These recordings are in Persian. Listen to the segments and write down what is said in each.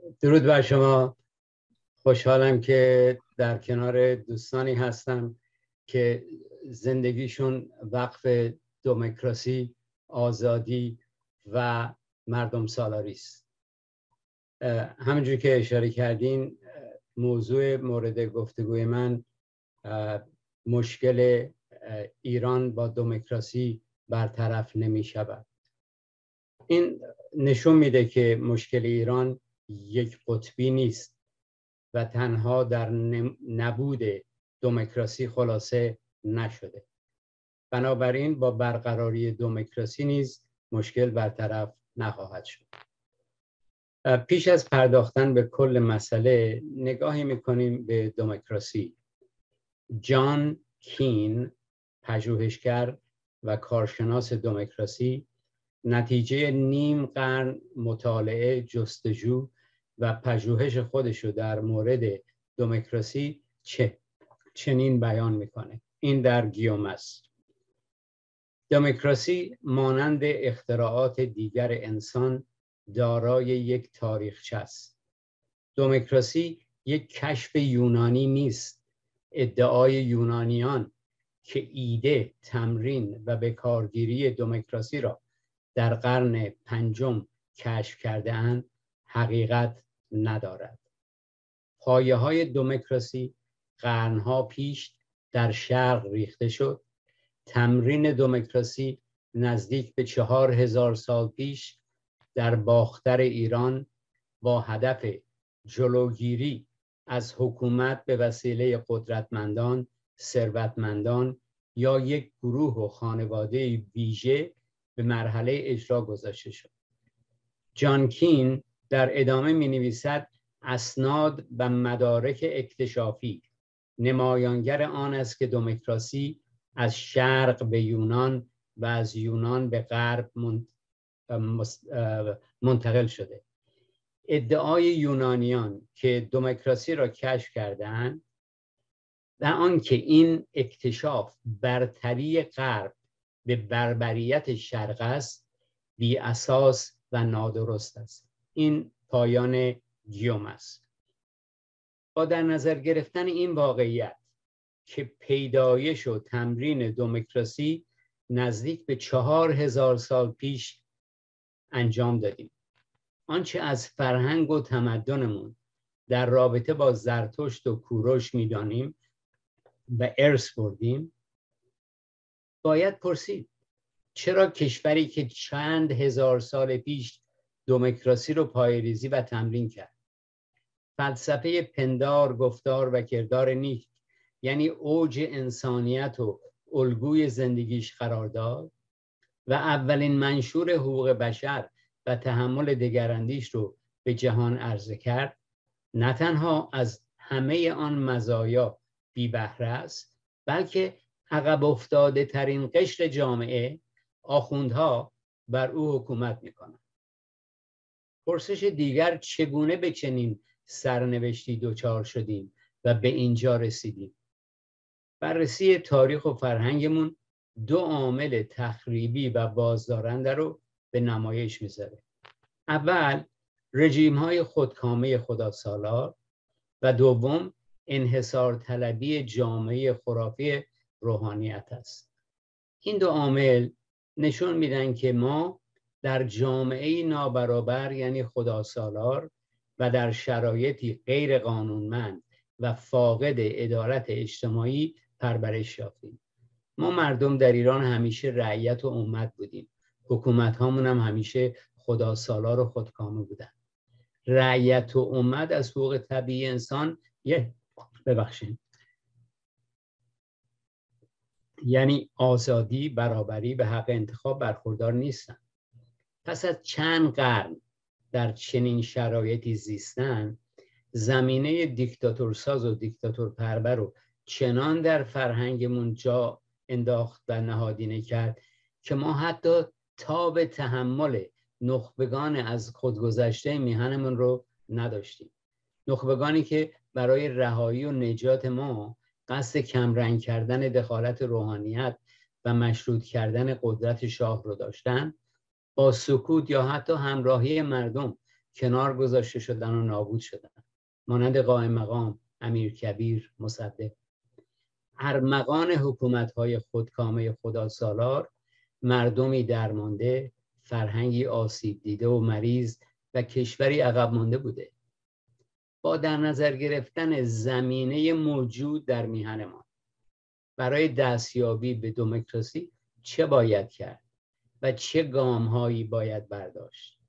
درود بر شما. خوشحالم که در کنار دوستانی هستم که زندگیشون وقف دموکراسی، آزادی و مردم سالاری است. همونجور که اشاره کردین، موضوع مورد گفتگوی من مشکل ایران با دموکراسی برطرف نمی شود. این نشون میده که مشکل ایران یک قطبی نیست و تنها در نبود دموکراسی خلاصه نشده. بنابراین با برقراری دموکراسی نیز مشکل برطرف نخواهد شد. پیش از پرداختن به کل مسئله نگاهی میکنیم به دموکراسی. جان کین، پژوهشگر و کارشناس دموکراسی، نتیجه نیم قرن مطالعه، جستجو و پژوهش خودش رو در مورد دموکراسی چنین بیان میکنه. این در گیوم است: دموکراسی مانند اختراعات دیگر انسان دارای یک تاریخچه است. دموکراسی یک کشف یونانی نیست. ادعای یونانیان که ایده، تمرین و بکارگیری دموکراسی را در قرن پنجم کشف کرده اند حقیقت ندارد. پایه‌های دموکراسی قرنها پیش در شرق ریخته شد. تمرین دموکراسی نزدیک به 4000 سال پیش در باختر ایران با هدف جلوگیری از حکومت به وسیله قدرتمندان، ثروتمندان یا یک گروه و خانواده ویژه به مرحله اجرا گذاشته شد. جان کین در ادامه می نویسد اسناد و مدارک اکتشافی نمایانگر آن است که دموکراسی از شرق به یونان و از یونان به غرب منتقل شده. ادعای یونانیان که دموکراسی را کشف کردند و آنکه این اکتشاف برتری غرب به بربریت شرق است بی اساس و نادرست است. این پایان گیوم است. با در نظر گرفتن این واقعیت که پیدایش و تمرین دموکراسی نزدیک به 4000 سال پیش انجام دادیم، آنچه از فرهنگ و تمدنمون در رابطه با زرتشت و کوروش می‌دانیم و ارث بردیم، باید پرسید چرا کشوری که چند هزار سال پیش دموکراسی رو پایه‌ریزی و تمرین کرد، فلسفه پندار، گفتار و کردار نیک یعنی اوج انسانیت و الگوی زندگیش قرار داد و اولین منشور حقوق بشر و تحمل دگراندیش رو به جهان عرضه کرد، نه تنها از همه آن مزایا بی بهره است، بلکه عقب افتاده ترین قشر جامعه، آخوندها، بر او حکومت میکنند. پرسش دیگر: چگونه به چنین سرنوشتی دچار شدیم و به اینجا رسیدیم؟ بررسی تاریخ و فرهنگمون دو عامل تخریبی و بازدارنده رو به نمایش میذاره. اول، رژیم‌های خودکامه خداسالار و دوم، انحصار طلبی جامعه خرافی روحانیت است. این دو عامل نشون میدن که ما در جامعه نابرابر یعنی خداسالار و در شرایطی غیر قانونمند و فاقد عدالت اجتماعی پرورش یافتیم. ما مردم در ایران همیشه رعیت و امت بودیم. حکومت هامون هم همیشه خداسالار و خودکامه بودن. رعیت و امت از حقوق طبیعی انسان یعنی آزادی، برابری و حق انتخاب برخوردار نیستن. پس از چند قرن در چنین شرایطی زیستن، زمینه دیکتاتورساز و دیکتاتور پرور رو چنان در فرهنگمون جا انداخت و نهادینه کرد که ما حتی تاب تحمل نخبگان از خودگذشته میهنمون رو نداشتیم. نخبگانی که برای رهایی و نجات ما قصد کمرنگ کردن دخالت روحانیت و مشروط کردن قدرت شاه رو داشتن، با سکوت یا حتی همراهی مردم کنار گذاشته شدن و نابود شدن، مانند قائم مقام، امیرکبیر، مصدق. ارمغان حکومت‌های خودکامه خداسالار مردمی درمانده، فرهنگی آسیب دیده و مریض و کشوری عقب مانده بوده. با در نظر گرفتن زمینه موجود در میهنمان برای دستیابی به دموکراسی چه باید کرد و چه گام‌هایی باید برداشت؟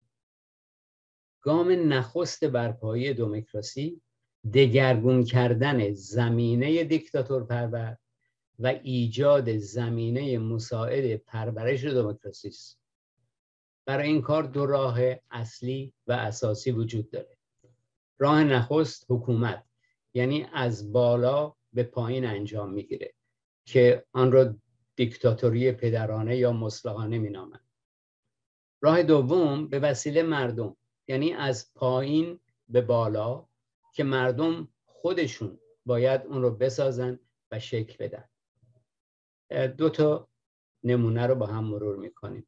گام نخست برپایی دموکراسی دگرگون کردن زمینه دیکتاتور پرور و ایجاد زمینه مساعد پرورش دموکراسی است. برای این کار دو راه اصلی و اساسی وجود داره. راه نخست حکومت، یعنی از بالا به پایین انجام میگیره که آن را دیکتاتوری پدرانه یا مصلحانه مینامند. راه دوم به وسیله مردم، یعنی از پایین به بالا که مردم خودشون باید اون رو بسازن و شکل بدن. دو تا نمونه رو با هم مرور میکنیم.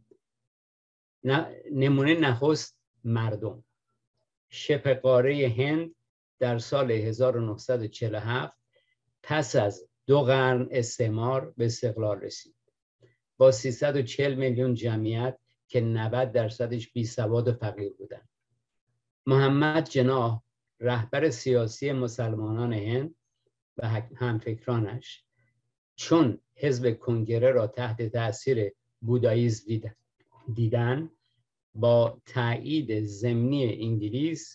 نمونه نخست مردم. شبه قاره هند در سال 1947 پس از 2 قرن استعمار به استقلال رسید با 340 میلیون جمعیت که 90% بیسواد و فقیر بودند. محمد جناح رهبر سیاسی مسلمانان هند و همفکرانش چون حزب کنگره را تحت تأثیر بوداییسم دیدن، با تایید ضمنی انگلیس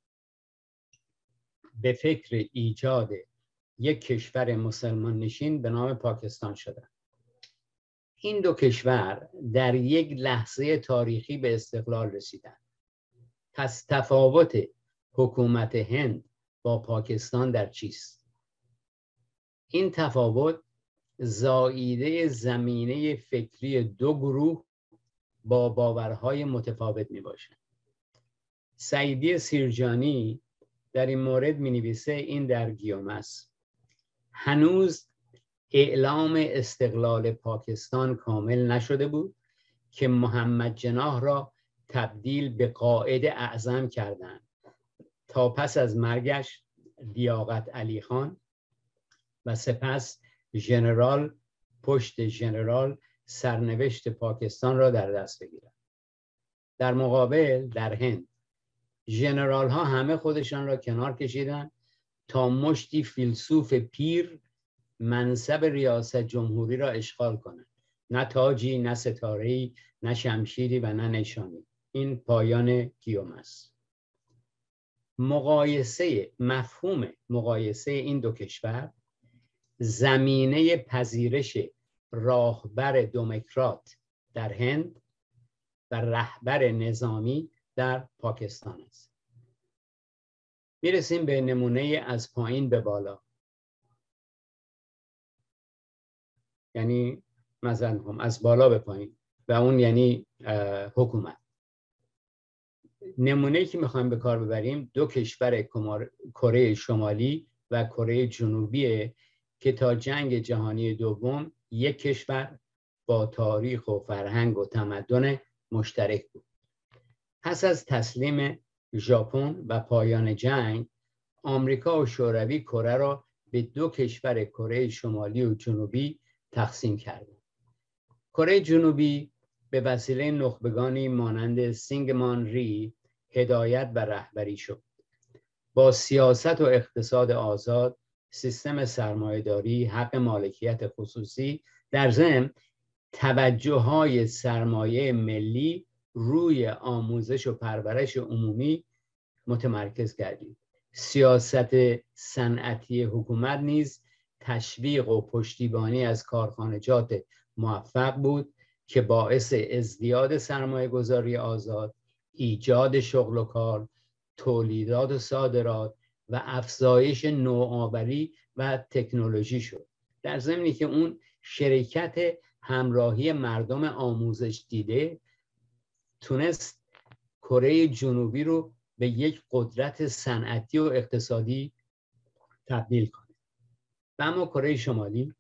به فکر ایجاد یک کشور مسلمان نشین به نام پاکستان شدند. این دو کشور در یک لحظه تاریخی به استقلال رسیدند. پس تفاوت حکومت هند با پاکستان در چیست؟ این تفاوت زائیده زمینه فکری دو گروه با باورهای متفاوت می باشند. سعیدی سیرجانی در این مورد می نویسه، این در گیوم است: هنوز اعلام استقلال پاکستان کامل نشده بود که محمد جناح را تبدیل به قائد اعظم کردند تا پس از مرگش لیاقت علی خان و سپس ژنرال پشت ژنرال سرنوشت پاکستان را در دست بگیرند. در مقابل در هند ژنرال ها همه خودشان را کنار کشیدند تا مشتی فیلسوف پیر منصب ریاست جمهوری را اشغال کنند. نه تاجی، نه ستاره‌ای، نه شمشیری و نه نشانی. این پایان گیوم است. مفهوم مقایسه این دو کشور زمینه پذیرش راهبر دموکرات در هند و رهبر نظامی در پاکستان است. میرسیم به نمونه از پایین به بالا، یعنی مثلا از بالا به پایین، و اون یعنی حکومت. نمونه‌ای که میخوایم به کار ببریم دو کشور کره شمالی و کره جنوبی که تا جنگ جهانی دوم یک کشور با تاریخ و فرهنگ و تمدن مشترک بود. پس از تسلیم ژاپن و پایان جنگ، آمریکا و شوروی کره را به دو کشور کره شمالی و جنوبی تقسیم کردند. کره جنوبی به وسیله نخبگانی مانند سینگمان ری هدایت و رهبری شد. با سیاست و اقتصاد آزاد، سیستم سرمایه‌داری، حق مالکیت خصوصی، در ضمن توجه‌های سرمایه ملی روی آموزش و پرورش عمومی متمرکز گردید. سیاست صنعتی حکومت نیز تشویق و پشتیبانی از کارخانجات موفق بود که باعث ازدیاد سرمایه‌گذاری آزاد، ایجاد شغل و کار، تولیدات و صادرات و افزایش نوآوری و تکنولوژی شد. در ضمنی که اون شرکت همراهی مردم آموزش دیده تونست کره جنوبی رو به یک قدرت صنعتی و اقتصادی تبدیل کنه. و اما کره شمالی،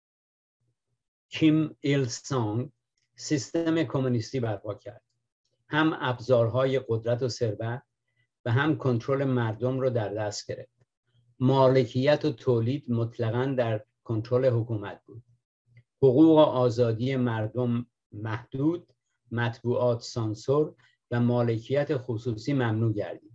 کیم ایل سانگ سیستم کمونیستی برپا کرد. هم ابزارهای قدرت و ثروت و هم کنترل مردم رو در دست گرفت. مالکیت و تولید مطلقاً در کنترل حکومت بود. حقوق و آزادی مردم محدود، مطبوعات سانسور و مالکیت خصوصی ممنوع گردید.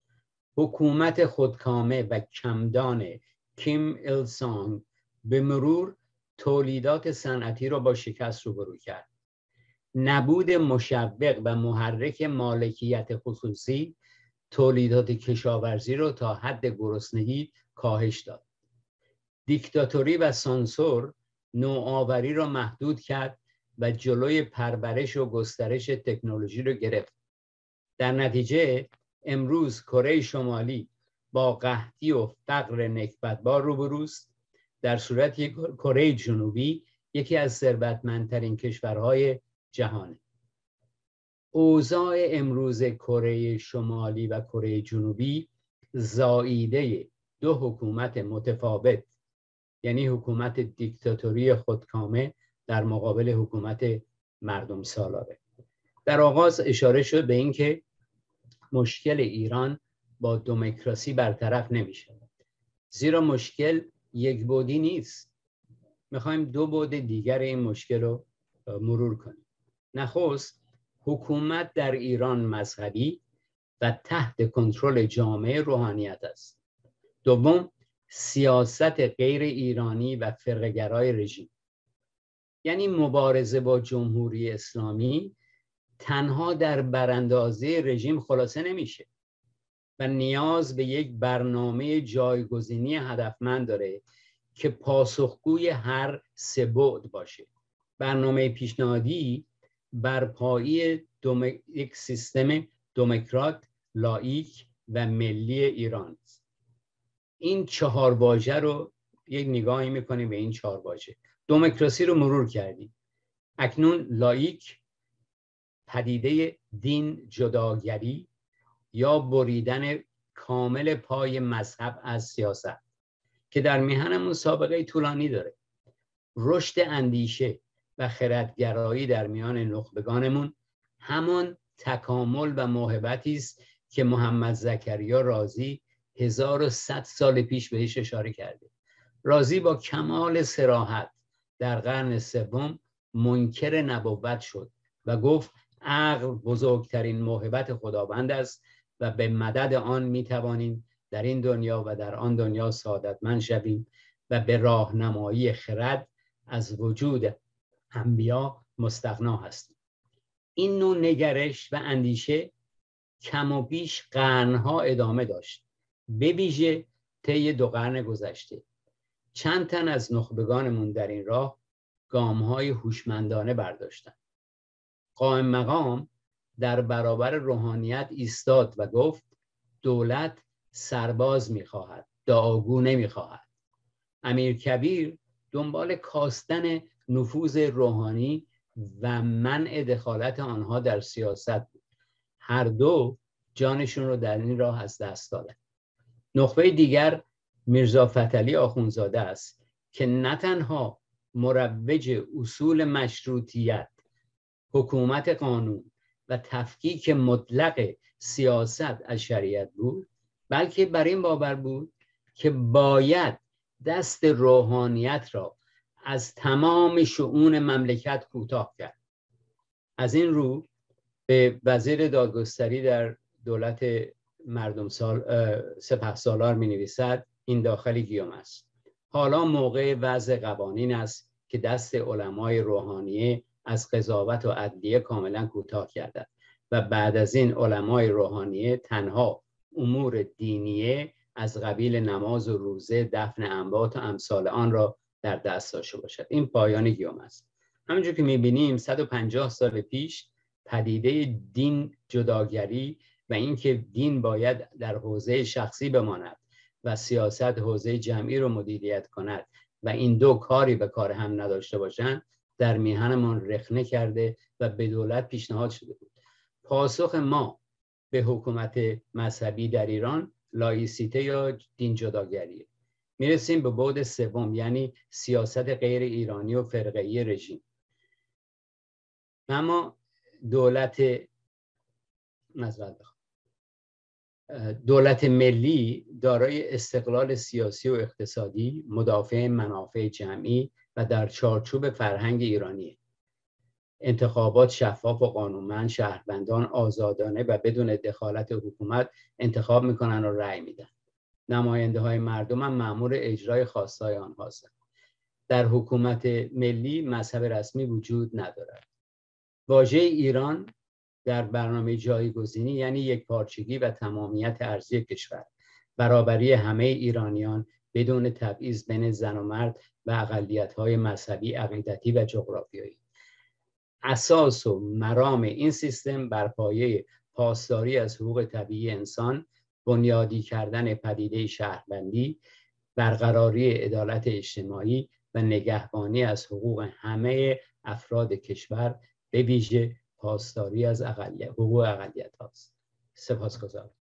حکومت خودکامه و کمدان کیم ایل سانگ به مرور تولیدات صنعتی را با شکست روبرو کرد. نبود مشوق و محرک مالکیت خصوصی تولیدات کشاورزی را تا حد گرسنگی کاهش داد. دیکتاتوری و سانسور نوآوری را محدود کرد و جلوی پرورش و گسترش تکنولوژی را گرفت. در نتیجه امروز کره شمالی با قحطی و فقر نکبتبار روبروست، در صورتی که کره جنوبی یکی از ثروتمندترین کشورهای جهانه. اوضاع امروز کره شمالی و کره جنوبی زاییده دو حکومت متفاوت، یعنی حکومت دیکتاتوری خودکامه در مقابل حکومت مردم سالاره. در آغاز اشاره شد به اینکه مشکل ایران با دموکراسی برطرف نمیشه، زیرا مشکل یک بعدی نیست. میخوایم دو بعد دیگر این مشکل رو مرور کنیم. نخست، حکومت در ایران مذهبی و تحت کنترل جامعه روحانیت است. دوم، سیاست غیر ایرانی و فرقه‌گرای رژیم. یعنی مبارزه با جمهوری اسلامی تنها در براندازی رژیم خلاصه نمیشه و نیاز به یک برنامه جایگزینی هدفمند داره که پاسخگوی هر سه بعد باشه. برنامه پیشنهادی برپایی یک سیستم دموکرات، لاییک و ملی ایران است. این چهار واژه رو یک نگاهی میکنیم به این چهار واژه. دموکراسی رو مرور کردیم. اکنون لاییک، پدیده دین جداگری یا بریدن کامل پای مذهب از سیاست که در میهنمون سابقه طولانی داره. رشد اندیشه و خردگرایی در میان نخبگانمون همان تکامل و موهبتی است که محمد زکریا رازی 1100 سال پیش بهش اشاره کرده. رازی با کمال صراحت در قرن سوم منکر نبوت شد و گفت عقل بزرگترین موهبت خداوند است و به مدد آن میتوانیم در این دنیا و در آن دنیا سعادتمند شویم و به راهنمایی خرد از وجود انبیا مستغنا هستیم. این نوع نگرش و اندیشه کم و بیش قرنها ادامه داشت، به ویژه طی 2 قرن گذشته. چند تن از نخبگانمون در این راه گام‌های هوشمندانه برداشتند. قائم مقام در برابر روحانیت ایستاد و گفت دولت سرباز می‌خواهد، دعاگو نمی‌خواهد. امیرکبیر دنبال کاستن نفوذ روحانی و منع دخالت آنها در سیاست بود. هر دو جانشون رو در این راه از دست دادن. نخبه دیگر میرزا فتحعلی آخوندزاده است که نه تنها مروج اصول مشروطیت، حکومت قانون و تفکیک مطلق سیاست از شریعت بود، بلکه بر این باور بود که باید دست روحانیت را از تمام شؤون مملکت کوتاه کرد. از این رو به وزیر دادگستری در دولت مردم سپهسالار می نویسد این داخلی گیوم است: حالا موقع وضع قوانین است که دست علمای روحانیه از قضاوت و عدلیه کاملا کوتاه گردد و بعد از این علمای روحانیه تنها امور دینیه از قبیل نماز و روزه، دفن انبات و امثال آن را در دست داشته باشد. این پایان گیوم است. همونجور که می‌بینیم 150 سال پیش پدیده دین جداگری و اینکه دین باید در حوزه شخصی بماند و سیاست حوزه جمعی رو مدیریت کند و این دو کاری به کار هم نداشته باشند، در میهنمان رخنه کرده و به دولت پیشنهاد شده بود. پاسخ ما به حکومت مذهبی در ایران لایسیته یا دین جداگریه. میرسیم به بعد سوم، یعنی سیاست غیر ایرانی و فرقه‌ای رژیم. اما دولت دولت ملی دارای استقلال سیاسی و اقتصادی، مدافع منافع جمعی و در چارچوب فرهنگ ایرانی. انتخابات شفاف و قانونمند، شهروندان آزادانه و بدون دخالت حکومت انتخاب میکنن و رأی میدن. نماینده های مردم هم مأمور اجرای خواستهای آنها هستند. در حکومت ملی مذهب رسمی وجود ندارد. واژه ایران در برنامه جایگزینی یعنی یکپارچگی و تمامیت ارضی کشور، برابری همه ایرانیان بدون تبعیض بین زن و مرد و اقلیت‌های مذهبی، عقیدتی و جغرافیایی. اساس و مرام این سیستم بر پایه پاسداری از حقوق طبیعی انسان، بنیادی کردن پدیده شهروندی، برقراری عدالت اجتماعی و نگهبانی از حقوق همه افراد کشور، به ویژه پاسداری از حقوق اقلیت هاست. سپاسگزارم.